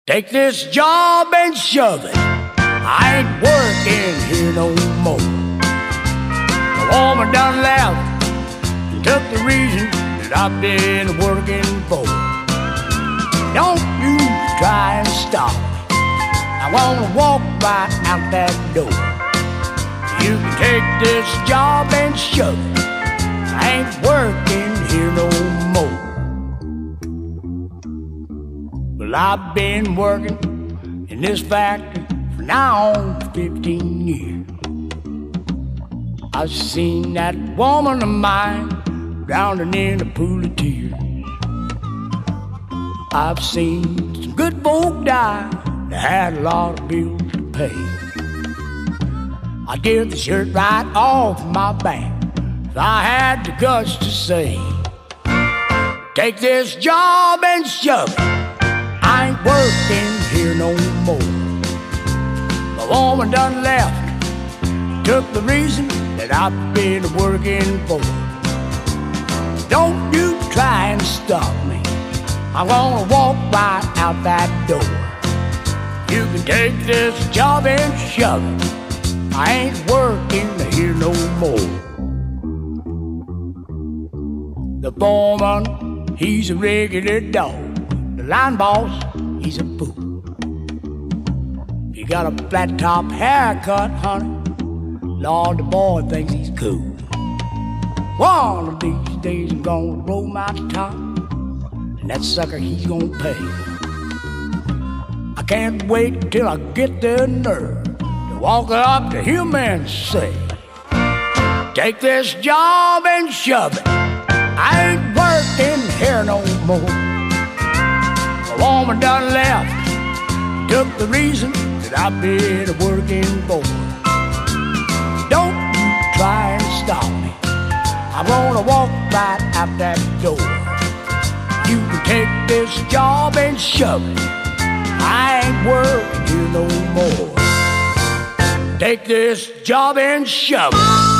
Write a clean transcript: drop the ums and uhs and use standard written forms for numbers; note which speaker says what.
Speaker 1: Take this job and shove it. I ain't working here no more. The woman done left and took the reason that I've been working for. Don't you try and stop me. I wanna walk right out that door. You can take this job and shove it. I ain't working here no more. Well, I've been working in this factory for now on 15 years. I've seen that woman of mine drowning in a pool of tears. I've seen some good folk die that had a lot of bills to pay. I'd give the shirt right off my back if I had the guts to say, take this job and shove it. I ain't working here no more. The woman done left, took the reason that I've been working for. Don't you try and stop me. I'm gonna walk right out that door. You can take this job and shove it. I ain't working here no more. The foreman, he's a regular dog. The line boss, he's a fool. He got a flat top haircut, honey. Lord, the boy thinks he's cool. One of these days I'm gonna roll my top, and that sucker he's gonna pay. I can't wait till I get the nerve to walk up to him and say, take this job and shove it. I ain't working here no more. The woman done left, took the reason that I've been working for. Don't you try and stop me. I'm gonna walk right out that door. You can take this job and shove it. I ain't working here no more. Take this job and shove it.